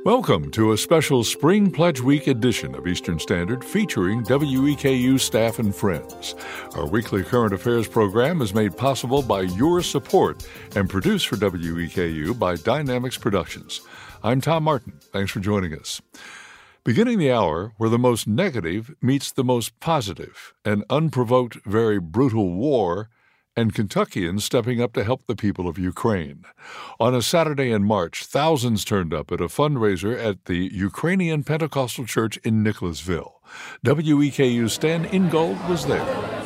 Welcome to a special Spring Pledge Week edition of Eastern Standard featuring WEKU staff and friends. Our weekly current affairs program is made possible by your support and produced for WEKU by Dynamics Productions. I'm Tom Martin. Thanks for joining us. Beginning the hour where the most negative meets the most positive, an unprovoked, very brutal war, and Kentuckians stepping up to help the people of Ukraine. On a Saturday in March, thousands turned up at a fundraiser at the Ukrainian Pentecostal Church in Nicholasville. WEKU's Stan Ingold was there.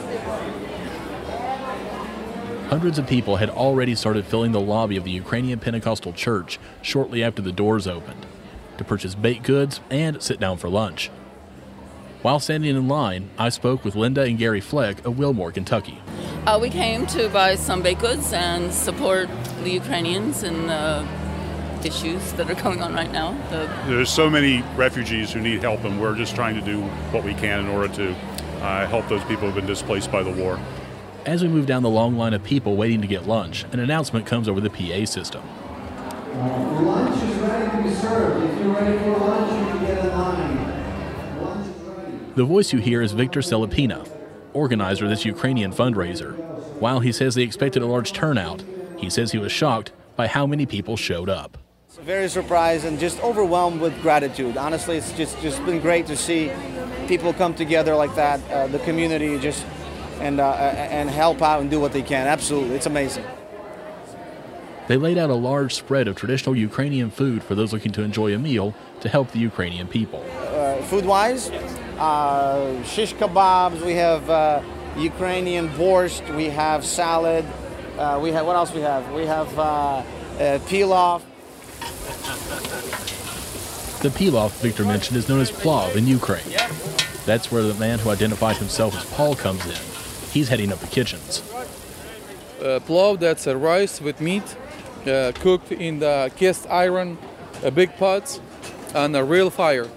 Hundreds of people had already started filling the lobby of the Ukrainian Pentecostal Church shortly after the doors opened to purchase baked goods and sit down for lunch. While standing in line, I spoke with Linda and Gary Fleck of Wilmore, Kentucky. We came to buy some baked goods and support the Ukrainians in the issues that are going on right now. There's so many refugees who need help, and we're just trying to do what we can in order to help those people who've been displaced by the war. As we move down the long line of people waiting to get lunch, an announcement comes over the PA system. Lunch is ready to be served. If you're ready for lunch, you can get in line. Lunch is ready. The voice you hear is Victor Selipina, organizer of this Ukrainian fundraiser. While he says they expected a large turnout, he says he was shocked by how many people showed up. Very surprised and just overwhelmed with gratitude. Honestly, it's just been great to see people come together like that, the community just and help out and do what they can. Absolutely, it's amazing. They laid out a large spread of traditional Ukrainian food for those looking to enjoy a meal to help the Ukrainian people. Food-wise, shish kebabs, we have Ukrainian borscht, we have salad, we have, what else we have? We have pilaf. The pilaf Victor mentioned is known as plov in Ukraine. That's where the man who identified himself as Paul comes in. He's heading up the kitchens. Plov, that's a rice with meat cooked in the cast iron big pots on a real fire.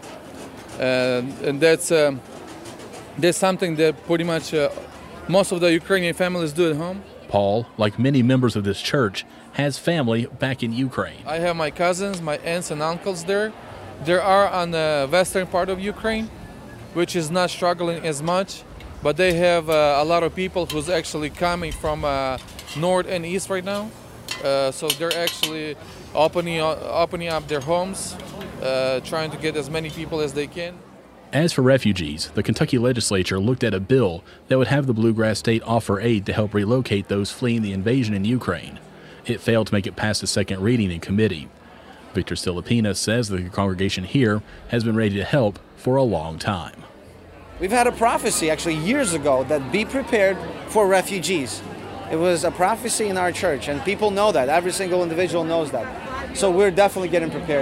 And that's something that pretty much most of the Ukrainian families do at home. Paul, like many members of this church, has family back in Ukraine. I have my cousins, my aunts and uncles there. They are on the western part of Ukraine, which is not struggling as much, but they have a lot of people who's actually coming from north and east right now. So they're actually opening up their homes, trying to get as many people as they can. As for refugees, the Kentucky legislature looked at a bill that would have the Bluegrass State offer aid to help relocate those fleeing the invasion in Ukraine. It failed to make it past the second reading in committee. Victor Selipina says the congregation here has been ready to help for a long time. We've had a prophecy actually years ago that be prepared for refugees. It was a prophecy in our church, and people know that. Every single individual knows that. So we're definitely getting prepared.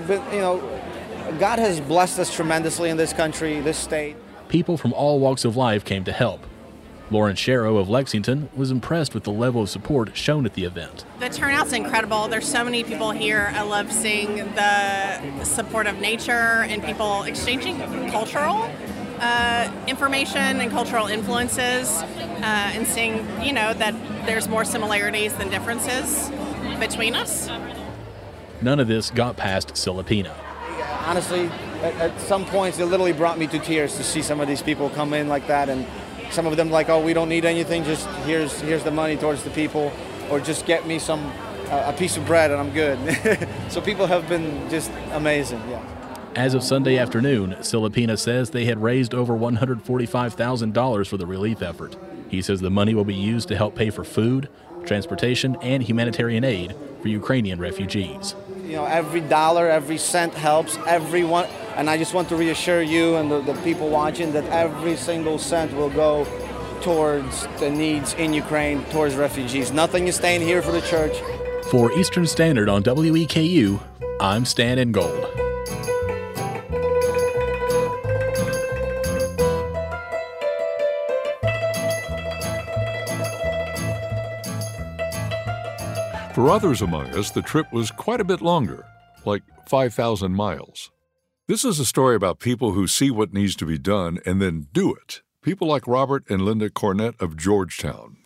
God has blessed us tremendously in this country, this state. People from all walks of life came to help. Lauren Sharrow of Lexington was impressed with the level of support shown at the event. The turnout's incredible. There's so many people here. I love seeing the support of nature and people exchanging cultural information and cultural influences, and seeing, that there's more similarities than differences between us. None of this got past Selipina. Honestly, at some points, it literally brought me to tears to see some of these people come in like that, and some of them like, oh, we don't need anything, just here's the money towards the people, or just get me a piece of bread and I'm good. So people have been just amazing, yeah. As of Sunday afternoon, Selipina says they had raised over $145,000 for the relief effort. He says the money will be used to help pay for food, transportation, and humanitarian aid for Ukrainian refugees. Every dollar, every cent helps everyone, and I just want to reassure you and the people watching that every single cent will go towards the needs in Ukraine, towards refugees. Nothing is staying here for the church. For Eastern Standard on WEKU, I'm Stan Ingold. For others among us, the trip was quite a bit longer, like 5,000 miles. This is a story about people who see what needs to be done and then do it. People like Robert and Linda Cornett of Georgetown.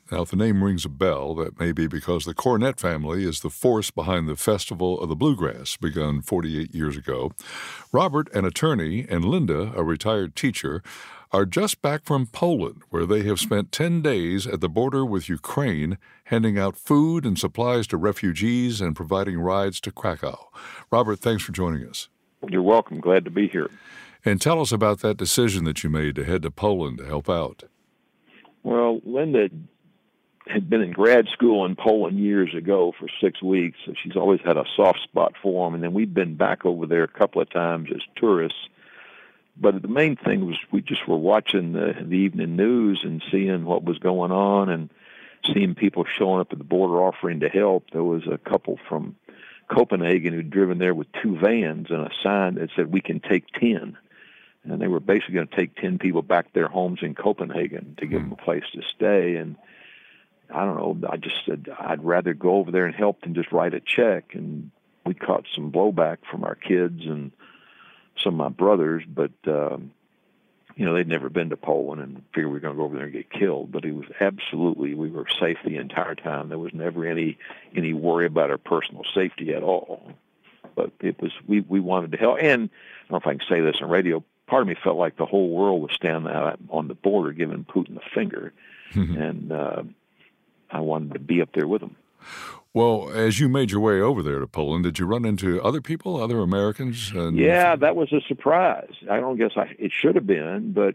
Now, if the name rings a bell, that may be because the Cornett family is the force behind the Festival of the Bluegrass, begun 48 years ago. Robert, an attorney, and Linda, a retired teacher, are just back from Poland, where they have spent 10 days at the border with Ukraine, handing out food and supplies to refugees and providing rides to Krakow. Robert, thanks for joining us. You're welcome. Glad to be here. And tell us about that decision that you made to head to Poland to help out. Well, Linda had been in grad school in Poland years ago for 6 weeks, so she's always had a soft spot for them. And then we've been back over there a couple of times as tourists. But the main thing was we just were watching the evening news and seeing what was going on and seeing people showing up at the border offering to help. There was a couple from Copenhagen who'd driven there with 2 vans and a sign that said, "We can take 10." And they were basically going to take 10 people back to their homes in Copenhagen to give them a place to stay. And I don't know, I just said I'd rather go over there and help than just write a check. And we caught some blowback from our kids and some of my brothers, but, they'd never been to Poland and figured we were going to go over there and get killed. But it was absolutely, we were safe the entire time. There was never any worry about our personal safety at all. But it was, we wanted to help. And I don't know if I can say this on radio, part of me felt like the whole world was standing out on the border giving Putin the finger. And I wanted to be up there with them. Well, as you made your way over there to Poland, did you run into other people, other Americans? Yeah, that was a surprise. I don't guess it should have been, but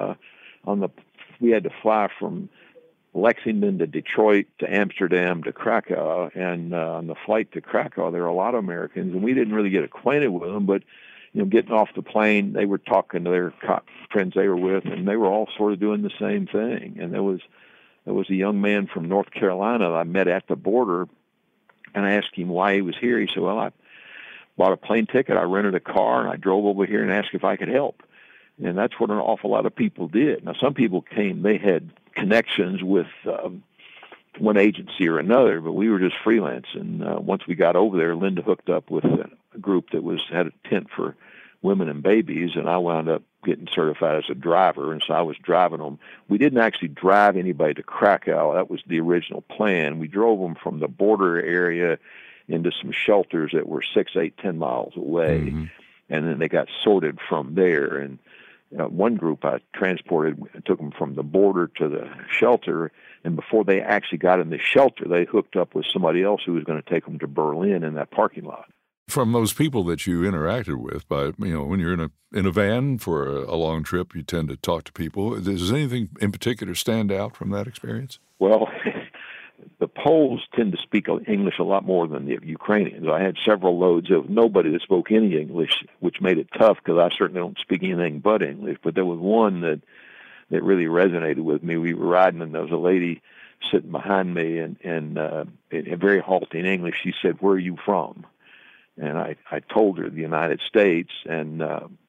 we had to fly from Lexington to Detroit to Amsterdam to Krakow, and on the flight to Krakow, there were a lot of Americans, and we didn't really get acquainted with them, but getting off the plane, they were talking to their friends they were with, and they were all sort of doing the same thing. And there was a young man from North Carolina that I met at the border, and I asked him why he was here. He said, "Well, I bought a plane ticket, I rented a car, and I drove over here and asked if I could help." And that's what an awful lot of people did. Now, some people came, they had connections with one agency or another, but we were just freelance. And once we got over there, Linda hooked up with a group that had a tent for women and babies, and I wound up getting certified as a driver, and so I was driving them. We didn't actually drive anybody to Krakow. That was the original plan. We drove them from the border area into some shelters that were 6, 8, 10 miles away, and then they got sorted from there. And one group I took them from the border to the shelter, and before they actually got in the shelter, they hooked up with somebody else who was going to take them to Berlin in that parking lot. From those people that you interacted with, when you're in a van for a long trip, you tend to talk to people. Does anything in particular stand out from that experience? Well, the Poles tend to speak English a lot more than the Ukrainians. I had several loads of nobody that spoke any English, which made it tough because I certainly don't speak anything but English. But there was one that really resonated with me. We were riding, and there was a lady sitting behind me, and in very halting English, she said, "Where are you from?" And I told her the United States, and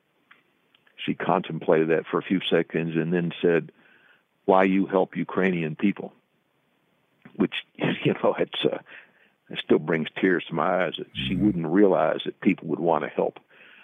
she contemplated that for a few seconds and then said, "Why you help Ukrainian people?" Which, it still brings tears to my eyes that she wouldn't realize that people would want to help.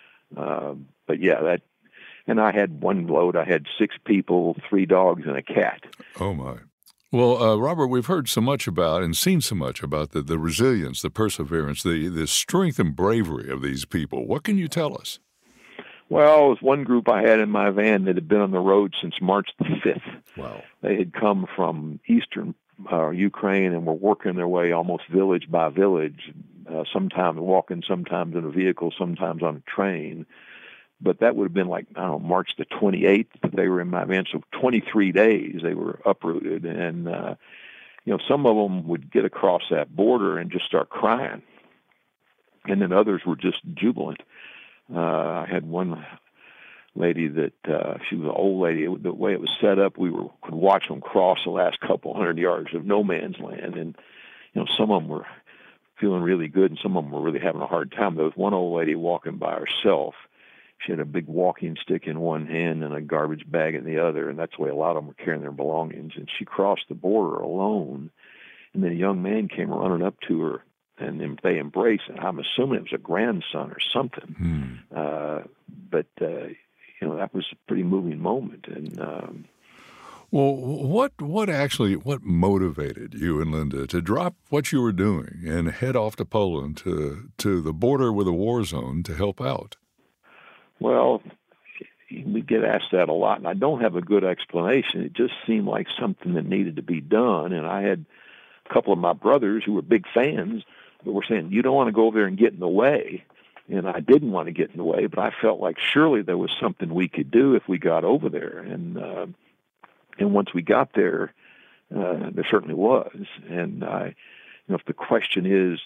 But yeah, and I had one load. I had 6 people, 3 dogs, and a cat. Oh, my. Well, Robert, we've heard so much about and seen so much about the resilience, the perseverance, the strength and bravery of these people. What can you tell us? Well, it was one group I had in my van that had been on the road since March the 5th. Wow. They had come from eastern Ukraine and were working their way almost village by village, sometimes walking, sometimes in a vehicle, sometimes on a train. But that would have been March the 28th that they were in my van. So 23 days they were uprooted. And, some of them would get across that border and just start crying. And then others were just jubilant. I had one lady that she was an old lady. The way it was set up, we could watch them cross the last couple hundred yards of no man's land. And, some of them were feeling really good and some of them were really having a hard time. There was one old lady walking by herself. She had a big walking stick in one hand and a garbage bag in the other, and that's the way a lot of them were carrying their belongings. And she crossed the border alone, and then a young man came running up to her, and they embraced, and I'm assuming it was a grandson or something. But that was a pretty moving moment. And Well, what motivated you and Linda to drop what you were doing and head off to Poland to the border with a war zone to help out? Well, we get asked that a lot, and I don't have a good explanation. It just seemed like something that needed to be done, and I had a couple of my brothers who were big fans but were saying, you don't want to go over there and get in the way. And I didn't want to get in the way, but I felt like surely there was something we could do if we got over there. And once we got there, there certainly was. And if the question is,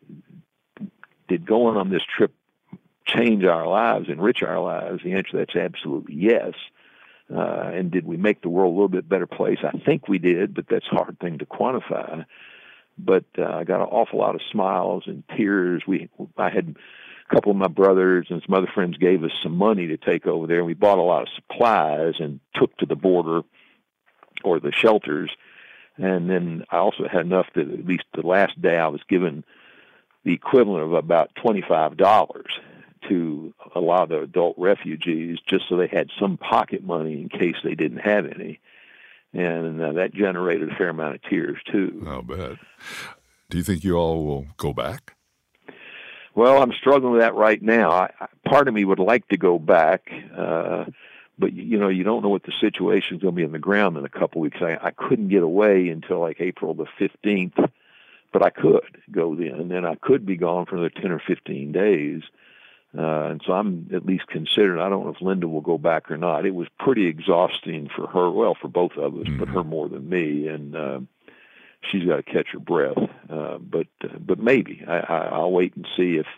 did going on this trip change our lives, enrich our lives? The answer to that's absolutely yes. And did we make the world a little bit better place? I think we did, but that's a hard thing to quantify. But I got an awful lot of smiles and tears. I had a couple of my brothers and some other friends gave us some money to take over there. We bought a lot of supplies and took to the border or the shelters. And then I also had enough that at least the last day I was given the equivalent of about $25 to a lot of the adult refugees just so they had some pocket money in case they didn't have any. And that generated a fair amount of tears, too. I'll bet. Do you think you all will go back? Well, I'm struggling with that right now. Part of me would like to go back, but, you don't know what the situation is going to be on the ground in a couple weeks. I couldn't get away until like April the 15th, but I could go then, and then I could be gone for another 10 or 15 days. And so I'm at least considering, I don't know if Linda will go back or not. It was pretty exhausting for her, well, for both of us, but her more than me, and she's got to catch her breath. But maybe. I'll wait and see if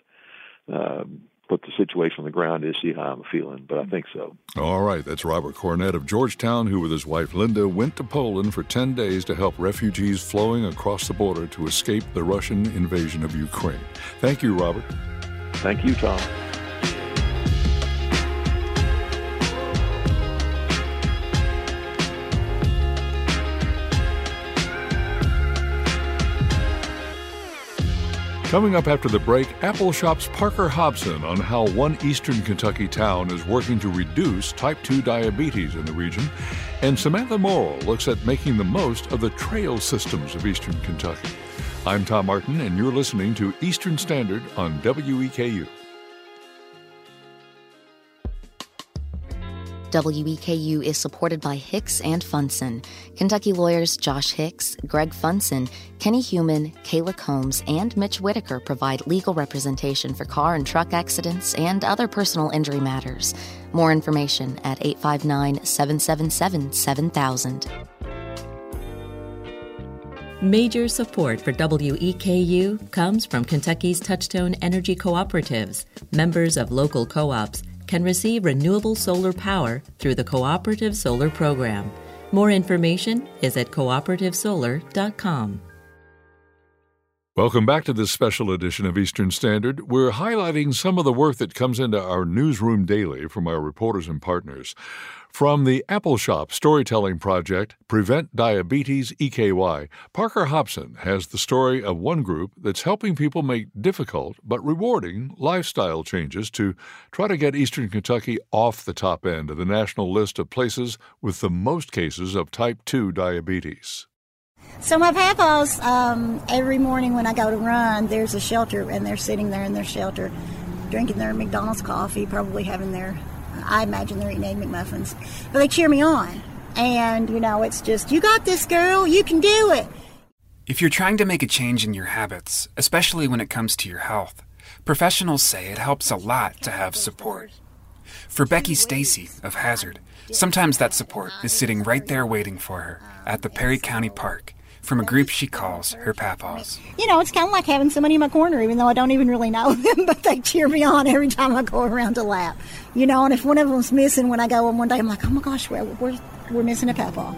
what the situation on the ground is, see how I'm feeling, but I think so. All right, that's Robert Cornett of Georgetown, who with his wife Linda went to Poland for 10 days to help refugees flowing across the border to escape the Russian invasion of Ukraine. Thank you, Robert. Thank you, Tom. Coming up after the break, Appleshop's Parker Hobson on how one eastern Kentucky town is working to reduce type 2 diabetes in the region. And Samantha Morrill looks at making the most of the trail systems of eastern Kentucky. I'm Tom Martin, and you're listening to Eastern Standard on WEKU. WEKU is supported by Hicks and Funson. Kentucky lawyers Josh Hicks, Greg Funson, Kenny Human, Kayla Combs, and Mitch Whitaker provide legal representation for car and truck accidents and other personal injury matters. More information at 859-777-7000. Major support for WEKU comes from Kentucky's Touchstone Energy Cooperatives. Members of local co-ops can receive renewable solar power through the Cooperative Solar Program. More information is at cooperativesolar.com. Welcome back to this special edition of Eastern Standard. We're highlighting some of the work that comes into our newsroom daily from our reporters and partners. From the Appleshop Storytelling Project, Prevent Diabetes EKY, Parker Hobson has the story of one group that's helping people make difficult but rewarding lifestyle changes to try to get Eastern Kentucky off the top end of the national list of places with the most cases of type 2 diabetes. So my papa's, every morning when I go to run, there's a shelter, and they're sitting there in their shelter, drinking their McDonald's coffee, probably having their, I imagine they're eating Egg McMuffins. But they cheer me on. And, it's just, you got this, girl, you can do it. If you're trying to make a change in your habits, especially when it comes to your health, professionals say it helps a lot to have support. For Becky Stacy of Hazard, sometimes that support is sitting right there waiting for her at the Perry County Park from a group she calls her Papaws. It's kind of like having somebody in my corner, even though I don't even really know them, but they cheer me on every time I go around to lap. And if one of them's missing when I go on one day, I'm like, oh my gosh, we're missing a Papaw.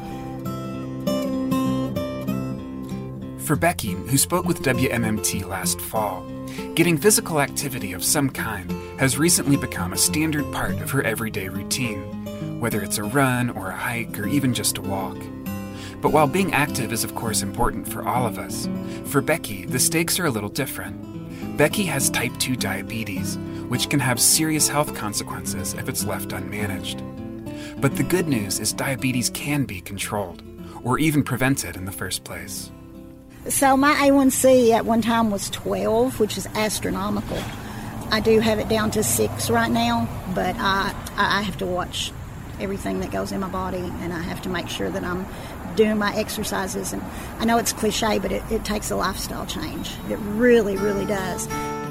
For Becky, who spoke with WMMT last fall, getting physical activity of some kind has recently become a standard part of her everyday routine, whether it's a run or a hike or even just a walk. But while being active is of course important for all of us, for Becky, the stakes are a little different. Becky has type 2 diabetes, which can have serious health consequences if it's left unmanaged. But the good news is diabetes can be controlled, or even prevented in the first place. So my A1C at one time was 12, which is astronomical. I do have it down to 6 right now, but I have to watch everything that goes in my body, and I have to make sure that I'm doing my exercises. And I know it's cliche, but it takes a lifestyle change. It really, really does.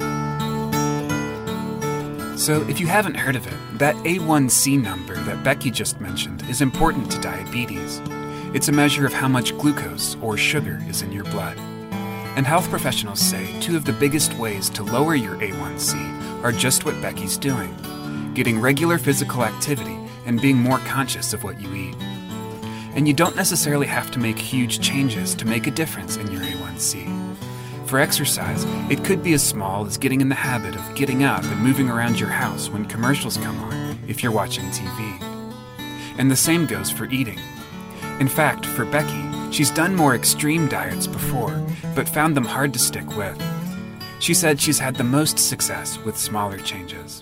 So if you haven't heard of it, that A1C number that Becky just mentioned is important to diabetes. It's a measure of how much glucose or sugar is in your blood. And health professionals say 2 of the biggest ways to lower your A1C are just what Becky's doing: getting regular physical activity and being more conscious of what you eat. And you don't necessarily have to make huge changes to make a difference in your A1C. For exercise, it could be as small as getting in the habit of getting up and moving around your house when commercials come on, if you're watching TV. And the same goes for eating. In fact, for Becky, she's done more extreme diets before, but found them hard to stick with. She said she's had the most success with smaller changes.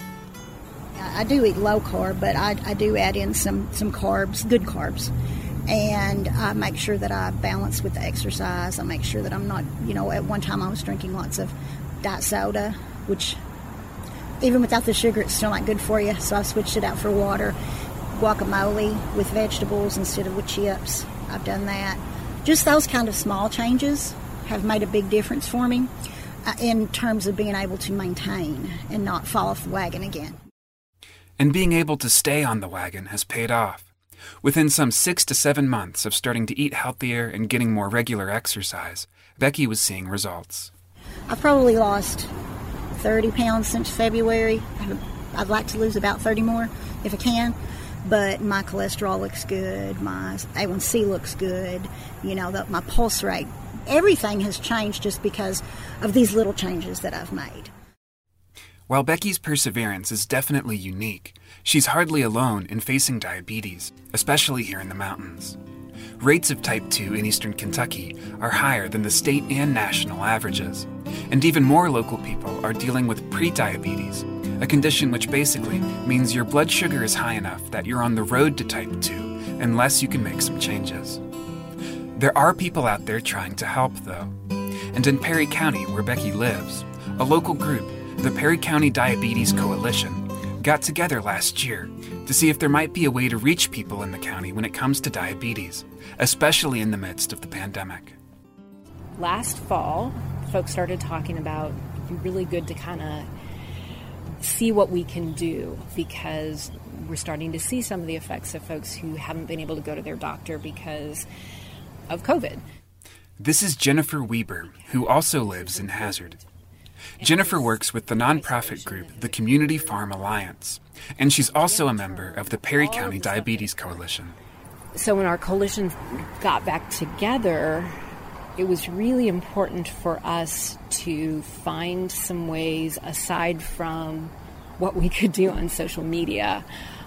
I do eat low carb, but I do add in some carbs, good carbs. And I make sure that I balance with the exercise. I make sure that I'm not, at one time I was drinking lots of diet soda, which even without the sugar, it's still not good for you. So I've switched it out for water. Guacamole with vegetables instead of with chips. I've done that. Just those kind of small changes have made a big difference for me in terms of being able to maintain and not fall off the wagon again. And being able to stay on the wagon has paid off. Within some 6 to 7 months of starting to eat healthier and getting more regular exercise, Becky was seeing results. I've probably lost 30 pounds since February. I'd like to lose about 30 more if I can, but my cholesterol looks good, my A1C looks good, my pulse rate. Everything has changed just because of these little changes that I've made. While Becky's perseverance is definitely unique, she's hardly alone in facing diabetes, especially here in the mountains. Rates of type 2 in eastern Kentucky are higher than the state and national averages, and even more local people are dealing with prediabetes, a condition which basically means your blood sugar is high enough that you're on the road to type 2 unless you can make some changes. There are people out there trying to help, though. And in Perry County, where Becky lives, a local group, the Perry County Diabetes Coalition, got together last year to see if there might be a way to reach people in the county when it comes to diabetes, especially in the midst of the pandemic. Last fall, folks started talking about it'd be really good to kind of see what we can do, because we're starting to see some of the effects of folks who haven't been able to go to their doctor because of COVID. This is Jennifer Weber, who also lives in Hazard. Jennifer works with the nonprofit group, the Community Farm Alliance, and she's also a member of the Perry County Diabetes Coalition. So when our coalition got back together, it was really important for us to find some ways, aside from what we could do on social media,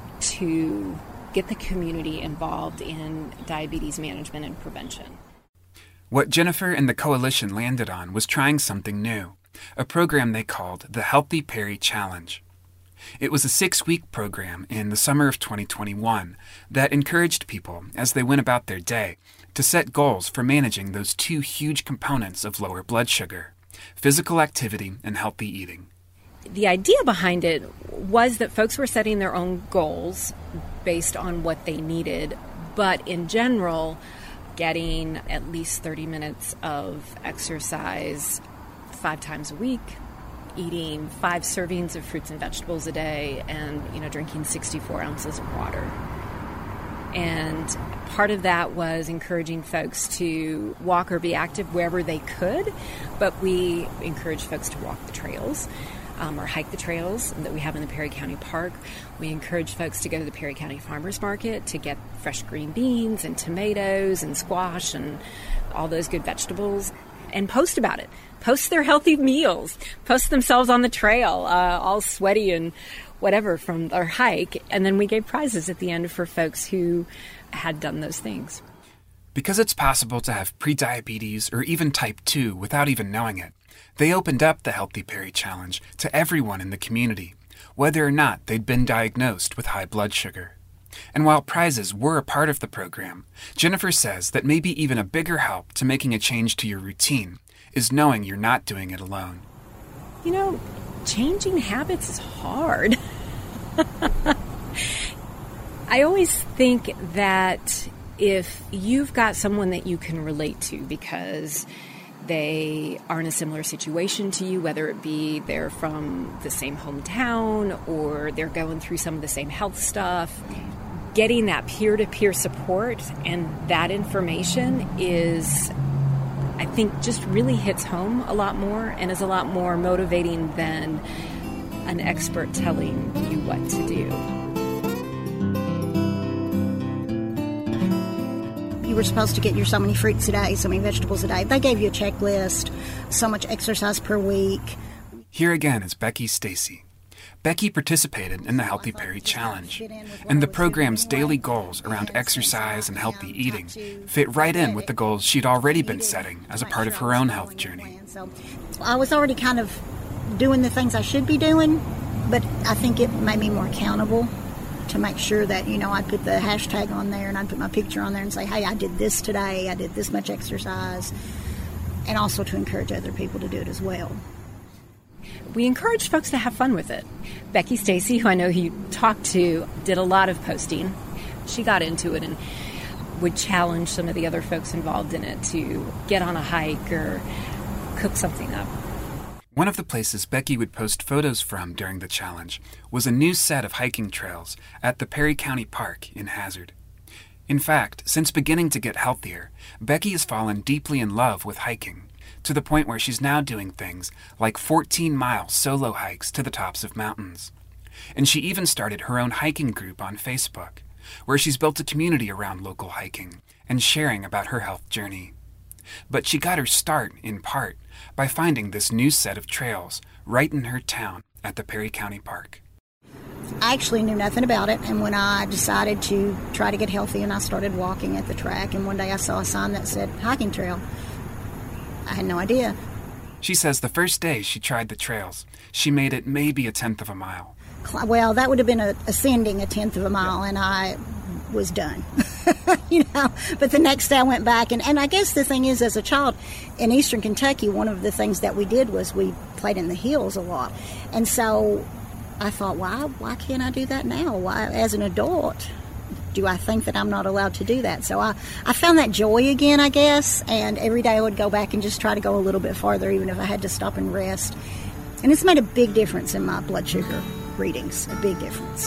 to get the community involved in diabetes management and prevention. What Jennifer and the coalition landed on was trying something new, a program they called the Healthy Perry Challenge. It was a 6-week program in the summer of 2021 that encouraged people, as they went about their day, to set goals for managing those 2 huge components of lower blood sugar: physical activity and healthy eating. The idea behind it was that folks were setting their own goals based on what they needed, but in general, getting at least 30 minutes of exercise 5 times a week, eating 5 servings of fruits and vegetables a day, and drinking 64 ounces of water. And part of that was encouraging folks to walk or be active wherever they could, but we encouraged folks to walk the trails or hike the trails that we have in the Perry County Park. We encourage folks to go to the Perry County Farmers Market to get fresh green beans and tomatoes and squash and all those good vegetables, and post about it. Post their healthy meals, post themselves on the trail, all sweaty and whatever from their hike. And then we gave prizes at the end for folks who had done those things. Because it's possible to have prediabetes or even type 2 without even knowing it, they opened up the Healthy Perry Challenge to everyone in the community, whether or not they'd been diagnosed with high blood sugar. And while prizes were a part of the program, Jennifer says that maybe even a bigger help to making a change to your routine is knowing you're not doing it alone. You know, changing habits is hard. I always think that if you've got someone that you can relate to because they are in a similar situation to you, whether it be they're from the same hometown or they're going through some of the same health stuff, getting that peer-to-peer support and that information is, I think, just really hits home a lot more and is a lot more motivating than an expert telling you what to do. You were supposed to get your so many fruits a day, so many vegetables a day. They gave you a checklist, so much exercise per week. Here again is Becky Stacy. Becky participated in the Healthy Perry Challenge, and the program's daily goals around exercise and healthy eating fit right in with the goals she'd already been setting as a part of her own health journey. I was already kind of doing the things I should be doing, but I think it made me more accountable to make sure that, you know, I'd put the hashtag on there and I'd put my picture on there and say, hey, I did this today, I did this much exercise, and also to encourage other people to do it as well. We encourage folks to have fun with it. Becky Stacy, who I know you talked to, did a lot of posting. She got into it and would challenge some of the other folks involved in it to get on a hike or cook something up. One of the places Becky would post photos from during the challenge was a new set of hiking trails at the Perry County Park in Hazard. In fact, since beginning to get healthier, Becky has fallen deeply in love with hiking, to the point where she's now doing things like 14-mile solo hikes to the tops of mountains. And she even started her own hiking group on Facebook, where she's built a community around local hiking and sharing about her health journey. But she got her start, in part, by finding this new set of trails right in her town at the Perry County Park. I actually knew nothing about it, and when I decided to try to get healthy and I started walking at the track, and one day I saw a sign that said hiking trail. I had no idea. She says the first day she tried the trails, she made it maybe 1/10 of a mile. Well, that would have been ascending 1/10 of a mile, and I was done. You know, but the next day I went back, and I guess the thing is, as a child in eastern Kentucky, one of the things that we did was we played in the hills a lot. And so I thought, why can't I do that now? Why, as an adult, do I think that I'm not allowed to do that? So I found that joy again, I guess, and every day I would go back and just try to go a little bit farther, even if I had to stop and rest. And it's made a big difference in my blood sugar readings, a big difference.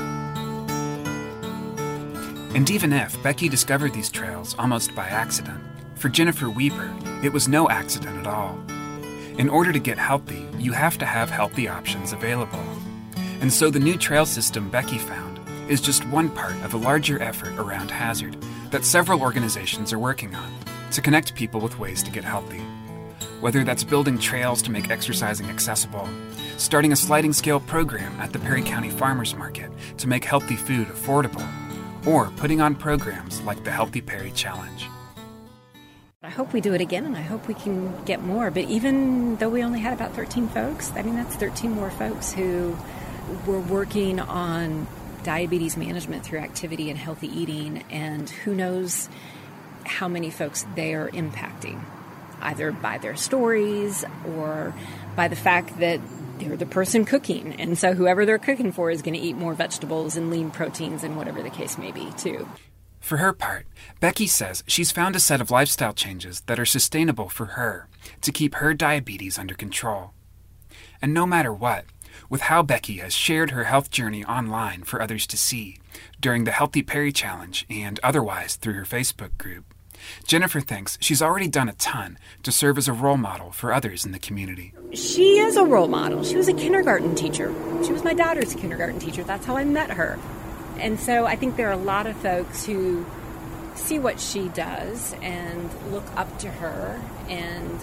And even if Becky discovered these trails almost by accident, for Jennifer Weber, it was no accident at all. In order to get healthy, you have to have healthy options available. And so the new trail system Becky found is just one part of a larger effort around Hazard that several organizations are working on to connect people with ways to get healthy. Whether that's building trails to make exercising accessible, starting a sliding scale program at the Perry County Farmers Market to make healthy food affordable, or putting on programs like the Healthy Perry Challenge. I hope we do it again, and I hope we can get more. But even though we only had about 13 folks, I mean, that's 13 more folks who were working on diabetes management through activity and healthy eating, and who knows how many folks they are impacting, either by their stories or by the fact that they're the person cooking. And so whoever they're cooking for is going to eat more vegetables and lean proteins and whatever the case may be, too. For her part, Becky says she's found a set of lifestyle changes that are sustainable for her to keep her diabetes under control. And no matter what, with how Becky has shared her health journey online for others to see during the Healthy Perry Challenge and otherwise through her Facebook group, Jennifer thinks she's already done a ton to serve as a role model for others in the community. She is a role model. She was a kindergarten teacher. She was my daughter's kindergarten teacher. That's how I met her. And so I think there are a lot of folks who see what she does and look up to her, and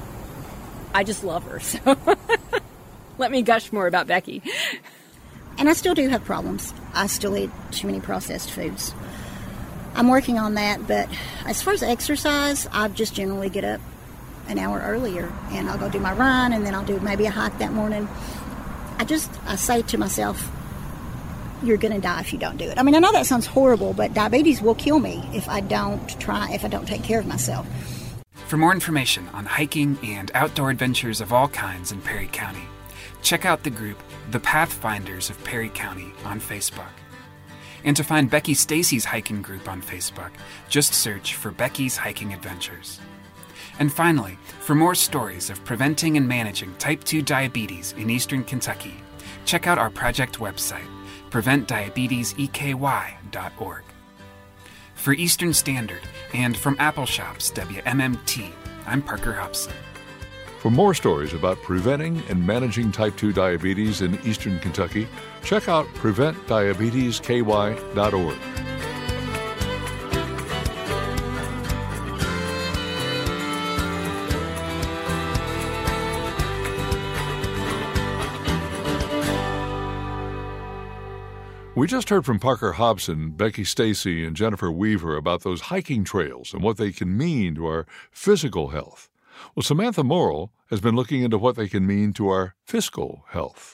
I just love her. So let me gush more about Becky. And I still do have problems. I still eat too many processed foods. I'm working on that, but as far as exercise, I just generally get up an hour earlier, and I'll go do my run, and then I'll do maybe a hike that morning. I say to myself, you're going to die if you don't do it. I mean, I know that sounds horrible, but diabetes will kill me if I don't take care of myself. For more information on hiking and outdoor adventures of all kinds in Perry County, check out the group The Pathfinders of Perry County on Facebook. And to find Becky Stacy's hiking group on Facebook, just search for Becky's Hiking Adventures. And finally, for more stories of preventing and managing type 2 diabetes in Eastern Kentucky, check out our project website, preventdiabeteseky.org. For Eastern Standard and from Apple Shops WMMT, I'm Parker Hobson. For more stories about preventing and managing type 2 diabetes in Eastern Kentucky, check out preventdiabetesky.org. We just heard from Parker Hobson, Becky Stacy, and Jennifer Weaver about those hiking trails and what they can mean to our physical health. Well, Samantha Morrill has been looking into what they can mean to our fiscal health.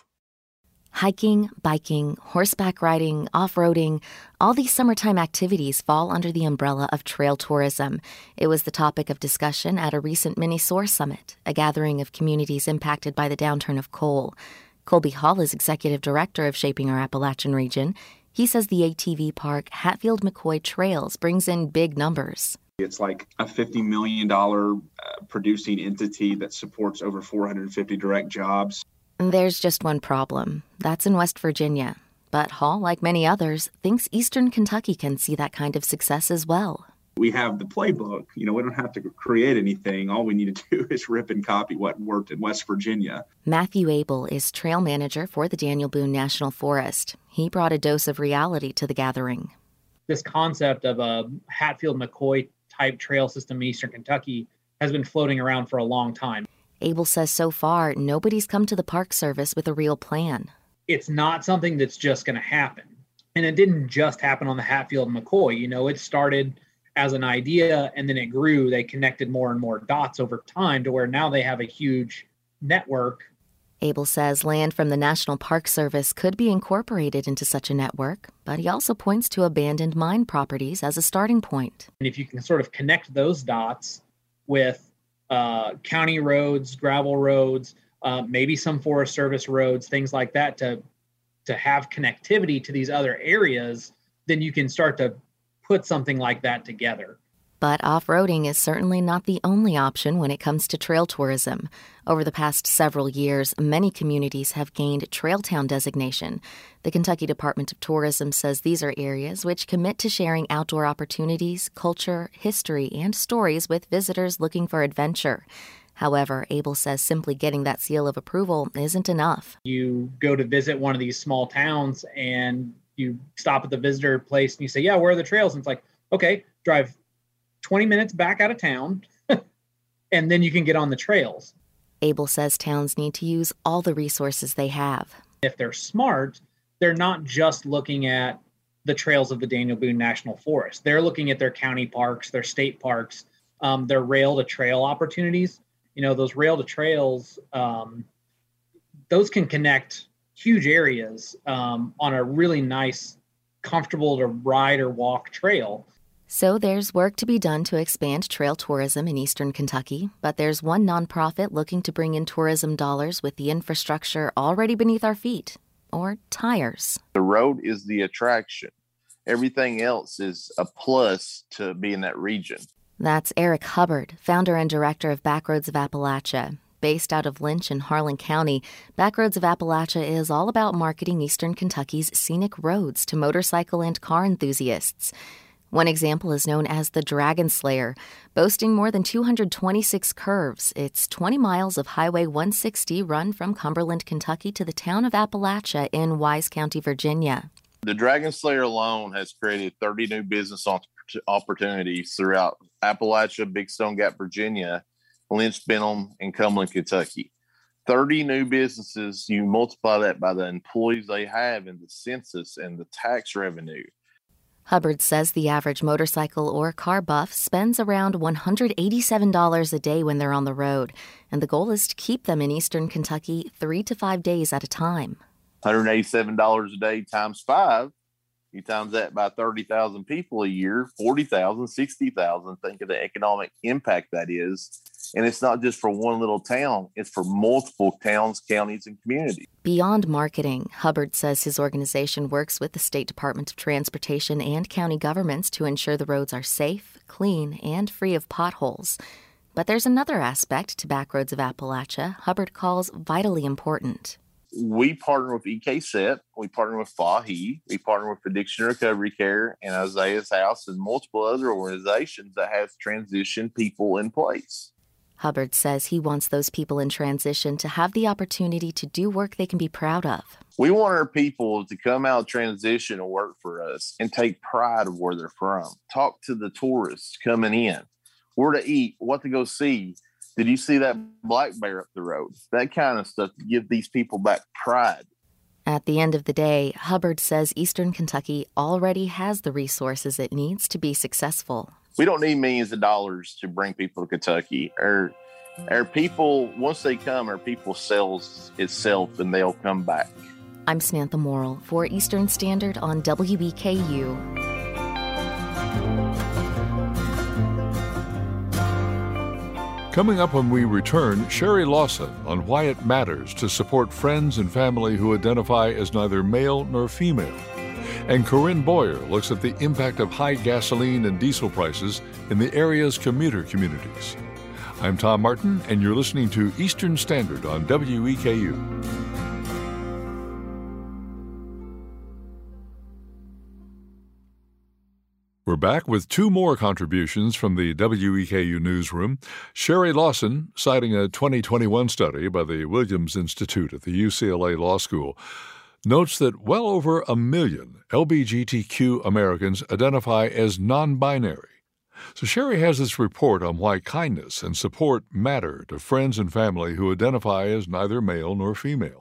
Hiking, biking, horseback riding, off-roading, all these summertime activities fall under the umbrella of trail tourism. It was the topic of discussion at a recent mini-SOAR summit, a gathering of communities impacted by the downturn of coal. Colby Hall is executive director of Shaping Our Appalachian Region. He says the ATV park Hatfield-McCoy Trails brings in big numbers. It's like a $50 million producing entity that supports over 450 direct jobs. There's just one problem. That's in West Virginia. But Hall, like many others, thinks Eastern Kentucky can see that kind of success as well. We have the playbook. We don't have to create anything. All we need to do is rip and copy what worked in West Virginia. Matthew Abel is trail manager for the Daniel Boone National Forest. He brought a dose of reality to the gathering. This concept of a Hatfield-McCoy type trail system in Eastern Kentucky has been floating around for a long time. Abel says so far, nobody's come to the Park Service with a real plan. It's not something that's just going to happen. And it didn't just happen on the Hatfield-McCoy. It started as an idea and then it grew. They connected more and more dots over time to where now they have a huge network. Abel says land from the National Park Service could be incorporated into such a network, but he also points to abandoned mine properties as a starting point. And if you can sort of connect those dots with county roads, gravel roads, maybe some Forest Service roads, things like that to have connectivity to these other areas, then you can start to put something like that together. But off-roading is certainly not the only option when it comes to trail tourism. Over the past several years, many communities have gained Trail Town designation. The Kentucky Department of Tourism says these are areas which commit to sharing outdoor opportunities, culture, history, and stories with visitors looking for adventure. However, Abel says simply getting that seal of approval isn't enough. You go to visit one of these small towns and you stop at the visitor place and you say, yeah, where are the trails? And it's like, okay, drive 20 minutes back out of town and then you can get on the trails. Abel says towns need to use all the resources they have. If they're smart, they're not just looking at the trails of the Daniel Boone National Forest. They're looking at their county parks, their state parks, their rail to trail opportunities. Those rail to trails, those can connect huge areas on a really nice, comfortable to ride or walk trail. So there's work to be done to expand trail tourism in Eastern Kentucky, but there's one nonprofit looking to bring in tourism dollars with the infrastructure already beneath our feet, or tires. The road is the attraction. Everything else is a plus to be in that region. That's Eric Hubbard, founder and director of Backroads of Appalachia. Based out of Lynch in Harlan County, Backroads of Appalachia is all about marketing Eastern Kentucky's scenic roads to motorcycle and car enthusiasts. One example is known as the Dragon Slayer. Boasting more than 226 curves, it's 20 miles of Highway 160 run from Cumberland, Kentucky to the town of Appalachia in Wise County, Virginia. The Dragon Slayer alone has created 30 new business opportunities throughout Appalachia, Big Stone Gap, Virginia, Lynch, Benham, and Cumberland, Kentucky. 30 new businesses, you multiply that by the employees they have in the census and the tax revenue. Hubbard says the average motorcycle or car buff spends around $187 a day when they're on the road, and the goal is to keep them in Eastern Kentucky 3 to 5 days at a time. $187 a day times 5. You times that by 30,000 people a year, 40,000, 60,000. Think of the economic impact that is. And it's not just for one little town. It's for multiple towns, counties, and communities. Beyond marketing, Hubbard says his organization works with the State Department of Transportation and county governments to ensure the roads are safe, clean, and free of potholes. But there's another aspect to Backroads of Appalachia Hubbard calls vitally important. We partner with EKSET, we partner with FAHI, we partner with Addiction Recovery Care and Isaiah's House and multiple other organizations that have transition people in place. Hubbard says he wants those people in transition to have the opportunity to do work they can be proud of. We want our people to come out of transition and work for us and take pride of where they're from. Talk to the tourists coming in, where to eat, what to go see. Did you see that black bear up the road? That kind of stuff to give these people back pride. At the end of the day, Hubbard says Eastern Kentucky already has the resources it needs to be successful. We don't need millions of dollars to bring people to Kentucky. Our people, once they come, our people sells itself and they'll come back. I'm Samantha Morrill for Eastern Standard on WEKU. Coming up when we return, Sherry Lawson on why it matters to support friends and family who identify as neither male nor female. And Corinne Boyer looks at the impact of high gasoline and diesel prices in the area's commuter communities. I'm Tom Martin, and you're listening to Eastern Standard on WEKU. We're back with two more contributions from the WEKU newsroom. Sherry Lawson, citing a 2021 study by the Williams Institute at the UCLA Law School, notes that well over 1 million LGBTQ Americans identify as non-binary. So Sherry has this report on why kindness and support matter to friends and family who identify as neither male nor female.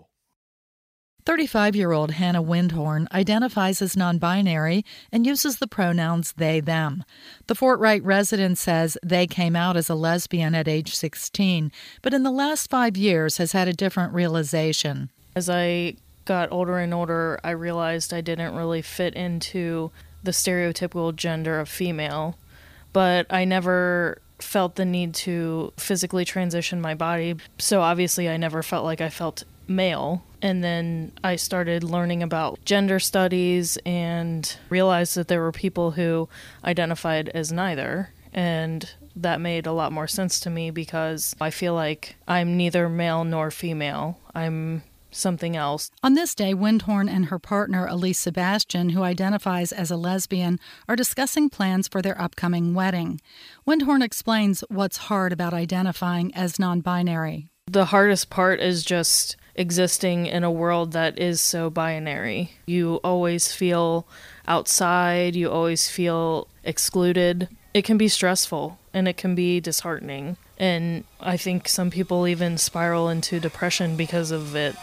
35-year-old Hannah Windhorn identifies as non-binary and uses the pronouns they, them. The Fort Wright resident says they came out as a lesbian at age 16, but in the last 5 years has had a different realization. As I got older and older, I realized I didn't really fit into the stereotypical gender of female, but I never felt the need to physically transition my body, so obviously I never felt like I felt male. And then I started learning about gender studies and realized that there were people who identified as neither. And that made a lot more sense to me because I feel like I'm neither male nor female. I'm something else. On this day, Windhorn and her partner, Elise Sebastian, who identifies as a lesbian, are discussing plans for their upcoming wedding. Windhorn explains what's hard about identifying as non-binary. The hardest part is just existing in a world that is so binary. You always feel outside, you always feel excluded. It can be stressful and it can be disheartening. And I think some people even spiral into depression because of it.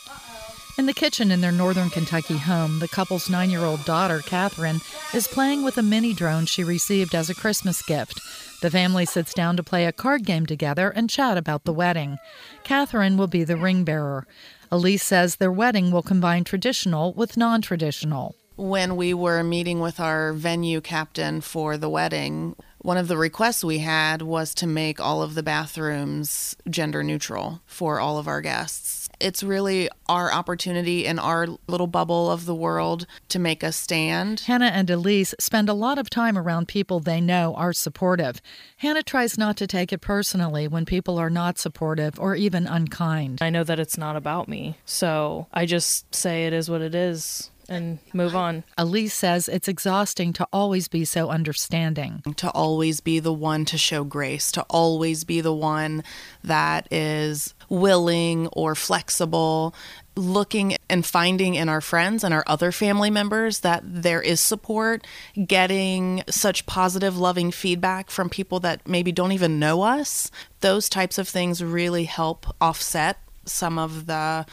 In the kitchen in their northern Kentucky home, the couple's 9-year-old daughter, Catherine, is playing with a mini drone she received as a Christmas gift. The family sits down to play a card game together and chat about the wedding. Catherine will be the ring bearer. Elise says their wedding will combine traditional with non-traditional. When we were meeting with our venue captain for the wedding, one of the requests we had was to make all of the bathrooms gender neutral for all of our guests. It's really our opportunity in our little bubble of the world to make a stand. Hannah and Elise spend a lot of time around people they know are supportive. Hannah tries not to take it personally when people are not supportive or even unkind. I know that it's not about me, so I just say it is what it is and move on. Elise says it's exhausting to always be so understanding. To always be the one to show grace, to always be the one that is willing or flexible, looking and finding in our friends and our other family members that there is support, getting such positive, loving feedback from people that maybe don't even know us. Those types of things really help offset some of the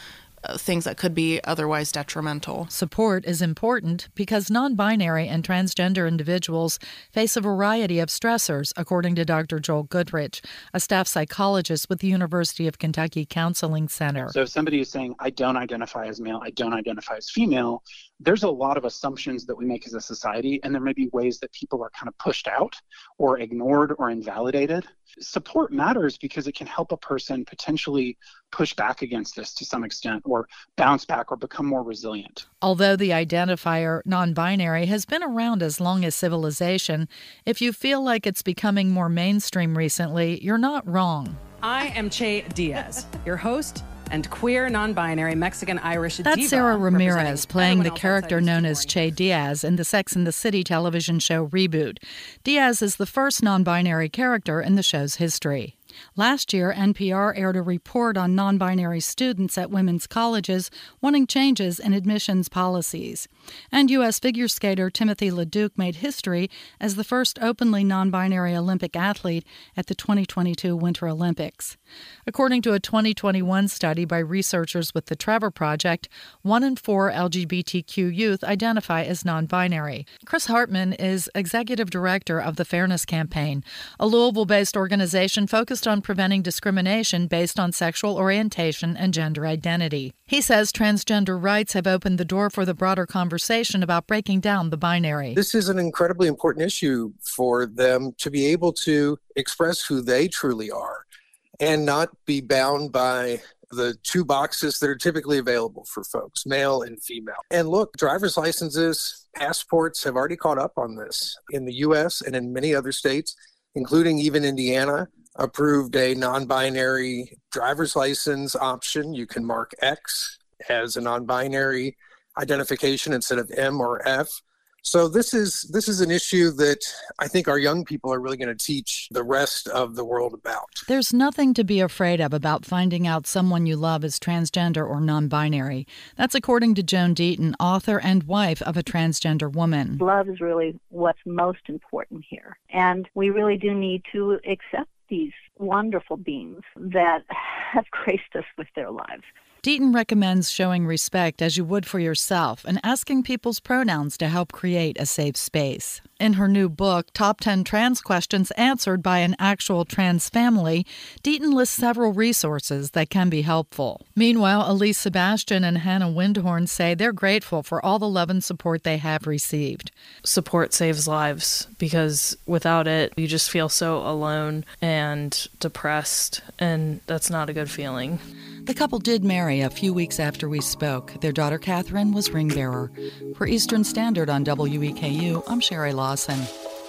things that could be otherwise detrimental. Support is important because non-binary and transgender individuals face a variety of stressors, according to Dr. Joel Goodrich, a staff psychologist with the University of Kentucky Counseling Center. So if somebody is saying, I don't identify as male, I don't identify as female, there's a lot of assumptions that we make as a society, and there may be ways that people are kind of pushed out or ignored or invalidated. Support matters because it can help a person potentially push back against this to some extent, or bounce back, or become more resilient. Although the identifier non-binary has been around as long as civilization, if you feel like it's becoming more mainstream recently, you're not wrong. I am Che Diaz, your host and queer, non-binary, Mexican-Irish diva. That's Sarah Ramirez playing the character known as Che Diaz in the Sex and the City television show Reboot. Diaz is the first non-binary character in the show's history. Last year, NPR aired a report on non-binary students at women's colleges wanting changes in admissions policies. And U.S. figure skater Timothy LeDuc made history as the first openly non-binary Olympic athlete at the 2022 Winter Olympics. According to a 2021 study by researchers with the Trevor Project, 1 in 4 LGBTQ youth identify as non-binary. Chris Hartman is executive director of the Fairness Campaign, a Louisville-based organization focused on preventing discrimination based on sexual orientation and gender identity. He says transgender rights have opened the door for the broader conversation about breaking down the binary. This is an incredibly important issue for them to be able to express who they truly are and not be bound by the two boxes that are typically available for folks, male and female. And look, driver's licenses, passports have already caught up on this in the U.S. and in many other states, including even Indiana, approved a non-binary driver's license option. You can mark X as a non-binary identification instead of M or F. So this is an issue that I think our young people are really going to teach the rest of the world about. There's nothing to be afraid of about finding out someone you love is transgender or non-binary. That's according to Joan Deaton, author and wife of a transgender woman. Love is really what's most important here. And we really do need to accept these wonderful beings that have graced us with their lives. Deaton recommends showing respect as you would for yourself and asking people's pronouns to help create a safe space. In her new book, Top 10 Trans Questions Answered by an Actual Trans Family, Deaton lists several resources that can be helpful. Meanwhile, Elise Sebastian and Hannah Windhorn say they're grateful for all the love and support they have received. Support saves lives because without it, you just feel so alone and depressed, and that's not a good feeling. The couple did marry a few weeks after we spoke. Their daughter, Catherine, was ring bearer. For Eastern Standard on WEKU, I'm Sherry Lawson.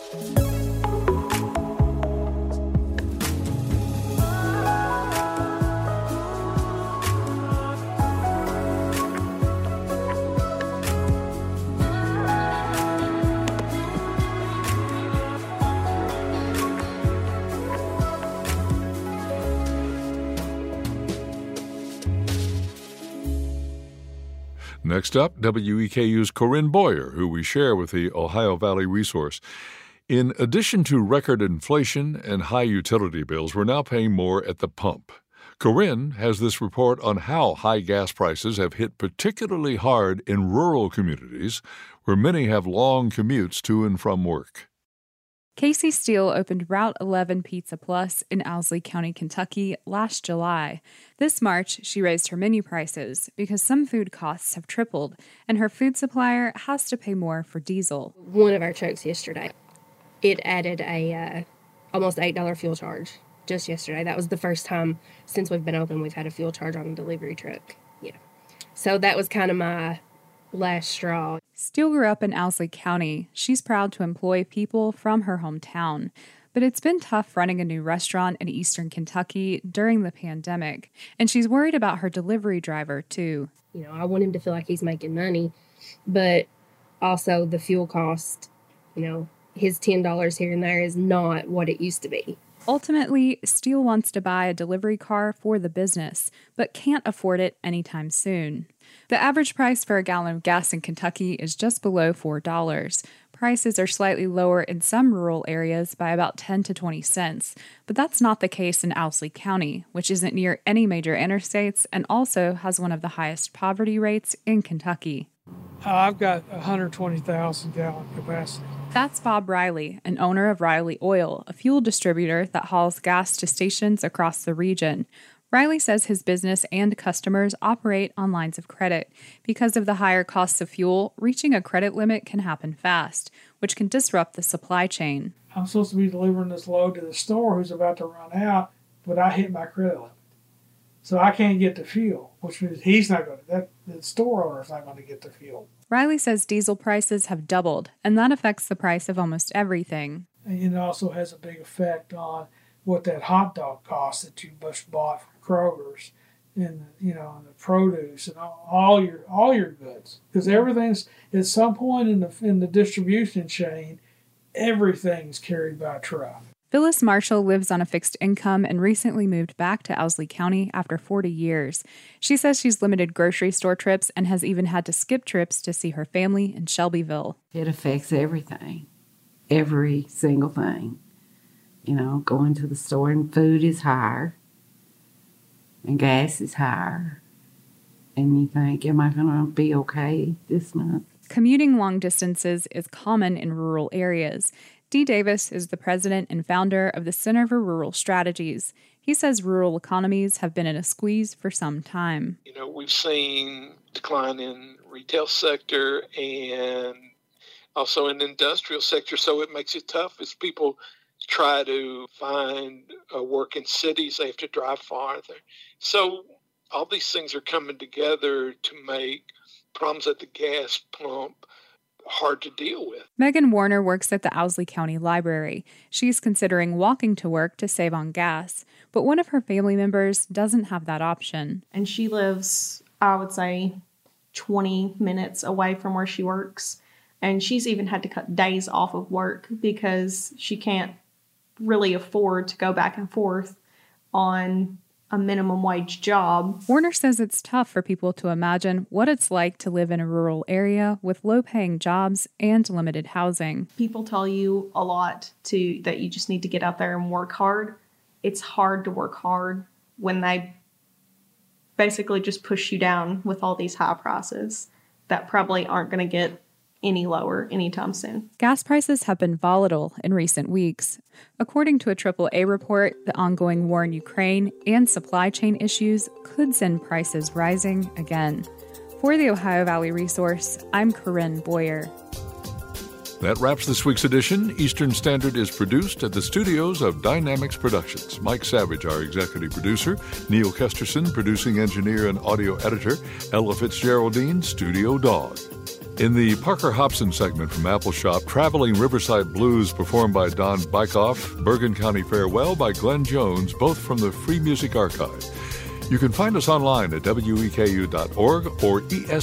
Next up, WEKU's Corinne Boyer, who we share with the Ohio Valley Resource. In addition to record inflation and high utility bills, we're now paying more at the pump. Corinne has this report on how high gas prices have hit particularly hard in rural communities where many have long commutes to and from work. Casey Steele opened Route 11 Pizza Plus in Owsley County, Kentucky last July. This March, she raised her menu prices because some food costs have tripled, and her food supplier has to pay more for diesel. One of our trucks yesterday, it added a almost $8 fuel charge just yesterday. That was the first time since we've been open we've had a fuel charge on a delivery truck. Yeah. So that was kind of my last straw. Steele grew up in Owsley County. She's proud to employ people from her hometown. But it's been tough running a new restaurant in eastern Kentucky during the pandemic. And she's worried about her delivery driver, too. You know, I want him to feel like he's making money, but also the fuel cost, you know, his $10 here and there is not what it used to be. Ultimately, Steele wants to buy a delivery car for the business, but can't afford it anytime soon. The average price for a gallon of gas in Kentucky is just below $4. Prices are slightly lower in some rural areas by about 10 to 20 cents, but that's not the case in Owsley County, which isn't near any major interstates and also has one of the highest poverty rates in Kentucky. I've got 120,000 gallon capacity. That's Bob Riley, an owner of Riley Oil, a fuel distributor that hauls gas to stations across the region. Riley says his business and customers operate on lines of credit. Because of the higher costs of fuel, reaching a credit limit can happen fast, which can disrupt the supply chain. I'm supposed to be delivering this load to the store who's about to run out, but I hit my credit limit. So I can't get the fuel, which means he's not going to, the store owner's not going to get the fuel. Riley says diesel prices have doubled, and that affects the price of almost everything. And it also has a big effect on what that hot dog costs that you just bought from Kroger's, and and the produce and all your goods, because everything's at some point in the distribution chain, everything's carried by truck. Phyllis Marshall lives on a fixed income and recently moved back to Owsley County after 40 years. She says she's limited grocery store trips and has even had to skip trips to see her family in Shelbyville. It affects everything, every single thing. Going to the store and food is higher and gas is higher. And you think, am I going to be okay this month? Commuting long distances is common in rural areas. Dee Davis is the president and founder of the Center for Rural Strategies. He says rural economies have been in a squeeze for some time. We've seen decline in retail sector and also in the industrial sector, so it makes it tough as people try to find work in cities. They have to drive farther. So all these things are coming together to make problems at the gas pump hard to deal with. Megan Warner works at the Owsley County Library. She's considering walking to work to save on gas, but one of her family members doesn't have that option. And she lives, I would say, 20 minutes away from where she works. And she's even had to cut days off of work because she can't really afford to go back and forth on a minimum wage job. Warner says it's tough for people to imagine what it's like to live in a rural area with low-paying jobs and limited housing. People tell you a lot that you just need to get out there and work hard. It's hard to work hard when they basically just push you down with all these high prices that probably aren't going to get any lower anytime soon. Gas prices have been volatile in recent weeks. According to a AAA report, the ongoing war in Ukraine and supply chain issues could send prices rising again. For the Ohio Valley Resource, I'm Corinne Boyer. That wraps this week's edition. Eastern Standard is produced at the studios of Dynamics Productions. Mike Savage, our executive producer. Neil Kesterson, producing engineer and audio editor. Ella Fitzgeraldine, studio dog. In the Parker Hobson segment from Apple Shop, Traveling Riverside Blues performed by Don Bykoff, Bergen County Farewell by Glenn Jones, both from the Free Music Archive. You can find us online at weku.org or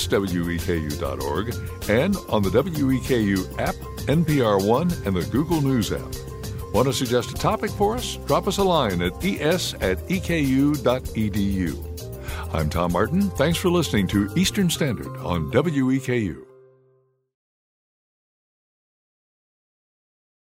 esweku.org and on the WEKU app, NPR One, and the Google News app. Want to suggest a topic for us? Drop us a line at es@eku.edu. I'm Tom Martin. Thanks for listening to Eastern Standard on WEKU.